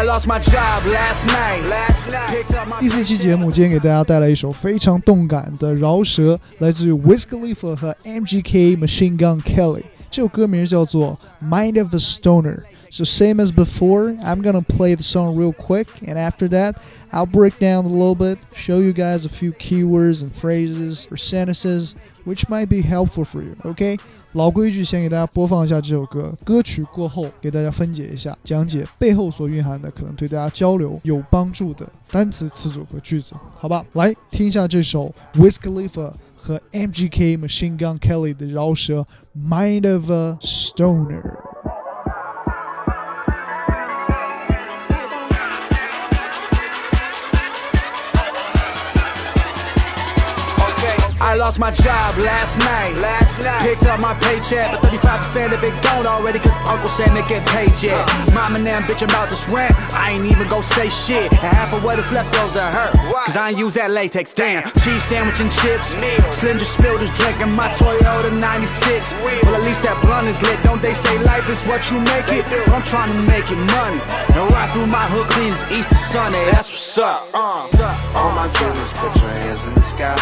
lost my job last night. 第4期节目今天给大家带来一首非常动感的饶舌，来自于 Wiz Khalifa 和 MGK Machine Gun Kelly， 这首歌名叫做 Mind of a Stoner。So same as before, I'm gonna play the song real quick, and after that, I'll break down a little bit, show you guys a few keywords and phrases or sentences which might be helpful for you, okay? 老规矩，先给大家播放一下这首歌，歌曲过后给大家分解一下，讲解背后所蕴含的可能对大家交流有帮助的单词、词组和句子，好吧？来听一下这首 Wiz Khalifa 和 MGK Machine Gun Kelly 的饶舌 Mind of a Stoner。I lost my job last night. Picked up my paycheck, but 35% of it gone already, cause Uncle said they get paid yet. Mom and them bitchin' about this rent, I ain't even gon' say shit. And half of what is left goes to her, cause I ain't use that latex. Damn, cheese sandwich and chips. Slim just spilled his drink in my Toyota 96. Well, at least that blunt is lit. Don't they say life is what you make it? Well, I'm trying to make it money. And ride through my hood clean as Easter Sunday. That's what's up. All my dreamers, put your hands in the sky.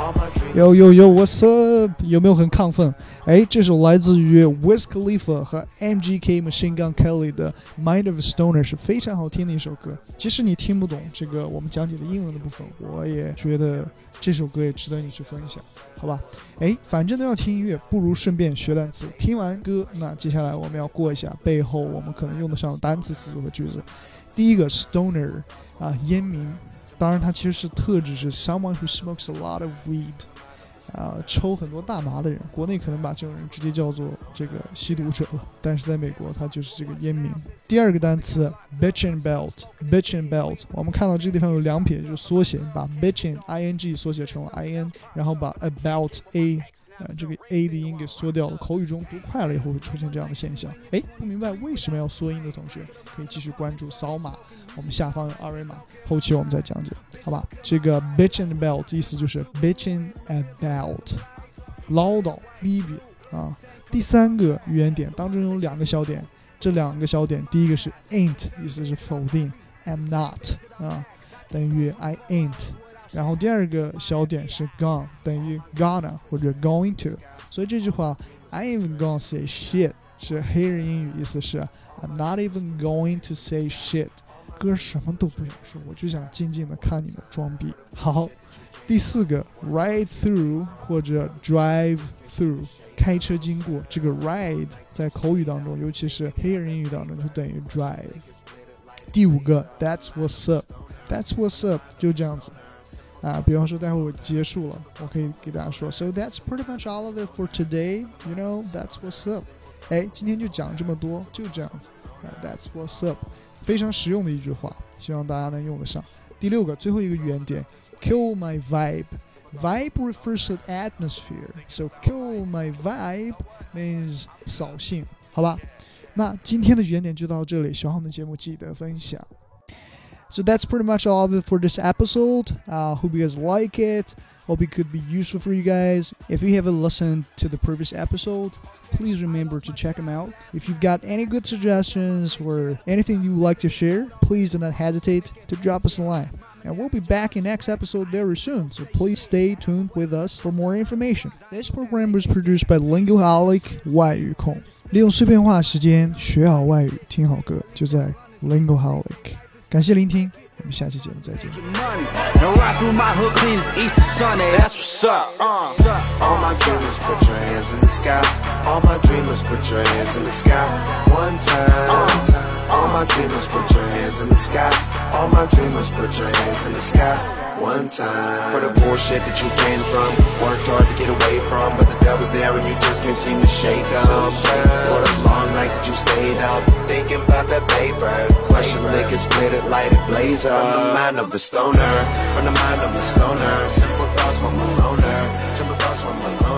Yo, what's up? 有没有很亢奋？这首来自于 Wiz Khalifa 和 MGK Machine Gun Kelly 的 Mind of a Stoner 是非常好听的一首歌。即使你听不懂这个我们讲解的英文的部分，我也觉得这首歌也值得你去分享，好吧？反正都要听音乐，不如顺便学单词。听完歌，那接下来我们要过一下背后我们可能用得上的单词、词组和句子。第一个 Stoner 烟民。当然它其实是特指是 someone who smokes a lot of weed， 抽很多大麻的人，国内可能把这种人直接叫做这个吸毒者了，但是在美国他就是这个烟民。第二个单词 bitch and belt， 我们看到这个地方有2撇，就是缩写，把 bitch and ing 缩写成了 in， 然后把 about a这个 a 的音给缩掉了，口语中读快了以后会出现这样的现象。不明白为什么要缩音的同学可以继续关注扫码，我们下方有2维码，后期我们再讲解，好吧？这个 bitch and belt 意思就是 bitching about， 唠叨逼逼啊。第3个语言点当中有2个小点，这2个小点第一个是 ain't， 意思是否定 I'm not 等于 I ain't， 然后第2个小点是 gone， 等于 gonna 或者 going to， 所以这句话 I ain't even gonna say shit 是黑人英语，意思是 I'm not even going to say shit， 哥什么都不想说，我就想静静的看你们装逼。好，第4个 ride through 或者 drive through， 开车经过，这个 ride 在口语当中，尤其是黑人英语当中就等于 drive。第5个 that's what's up 就这样子比方说待会儿我结束了，我可以给大家说 So that's pretty much all of it for today, you know, that's what's up。 今天就讲这么多，就这样子that's what's up， 非常实用的一句话，希望大家能用得上。第6个最后一个语言点 kill my vibe refers to atmosphere, so kill my vibe means 扫兴，好吧？那今天的语言点就到这里，喜欢我们的节目记得分享。So that's pretty much all of it for this episode. Hope you guys like it. Hope it could be useful for you guys. If you haven't listened to the previous episode, please remember to check them out. If you've got any good suggestions or anything you would like to share, please do not hesitate to drop us a line. And we'll be back in next episode very soon, so please stay tuned with us for more information. This program was produced by Lingoholic 外语控，利用碎片化时间学好外语，听好歌，就在 Lingoholic。感谢聆听，我们下期节目再见。 And ride through my hood clean as Easter Sunday. That's what's up. All my dreamers, put your hands in the sky. All my dreamers, put your hands in the sky. One time. All my dreamers, put your hands in the sky. All my dreamers, put your hands in the sky. One time. For the bullshit that you came from, worked hard to get away from, but the devil's there and you just can't seem to shake up. For the long night that you stayed up, thinking about that paper. Crush it, lick it, split it, light it, blaze up. From the mind of a stoner, from the mind of a stoner. Simple thoughts from a loner, simple thoughts from a loner.